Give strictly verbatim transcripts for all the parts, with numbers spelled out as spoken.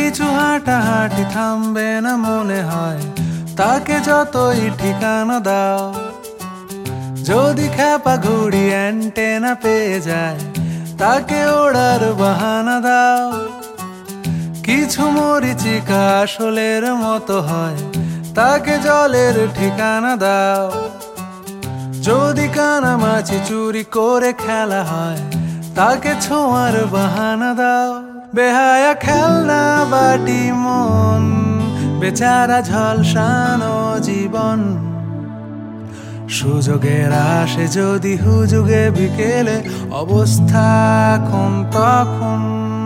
পিছু হাঁটাহাঁটি থামবে না মনে হয়, তাকে যতই ঠিকানা দাও। যদি খেপা ঘুড়ি অ্যান্টেনা পেয়ে যায়, তাকে ওড়ার বাহানা দাও। কিছু মরিচিকা আসলের মতো হয়, তাকে জলের ঠিকানা দাও। যদি কানামাছি চুরি করে খেলা হয়, তাকে ছোঁয়ার বাহানা দাও। বেহায়া খেলনা বাটি মন, বেচারা ঝলসানো জীবন। সুযোগের আসে যদি হুজুগে বিকেলে, অবস্থা এখন তখন।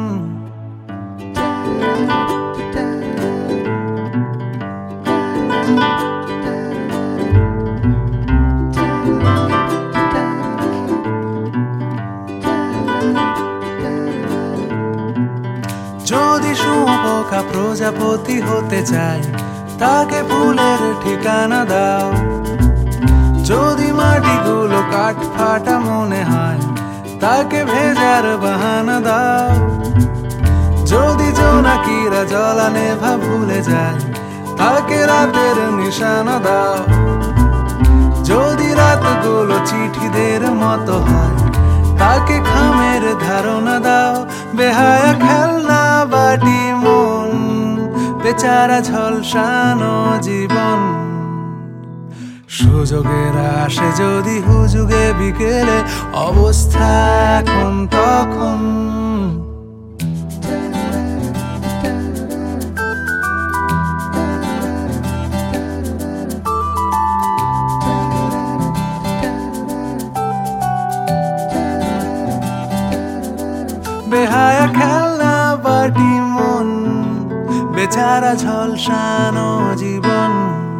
যদি শুঁয়োপোকা প্রজাপতি হতে চায়, তাকে ফুলের ঠিকানা দাও। যদি মাটিগুলো কাঠ ফাটা মনে হয়, তাকে ভেজার বাহানা দাও। যদি জোনাকিরা জলানেভা ভুলে যায়, তাকে রাতের নিশানা দাও। যদি রাতগুলো চিঠিদের মতো হয়, তাকে খামের ধারণা দাও। বেহায়া খেলনা বাটি মন, বেচারা ঝলসানো জীবন। সুযোগের আসে যদি হুজুগে বিকেলে, অবস্থা এখন তখন। বেহায়া খেলনা বাটি মন, বেচারা ঝলসানো জীবন।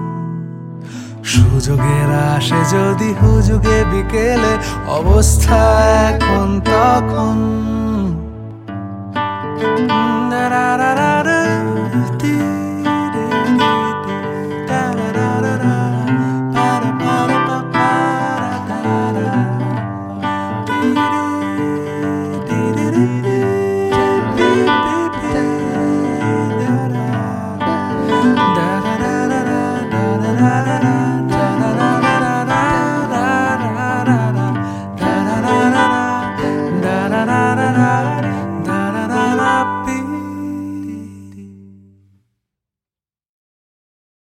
সুযোগের আসে যদি হুজুগে বিকেলে, অবস্থা এখন তখন।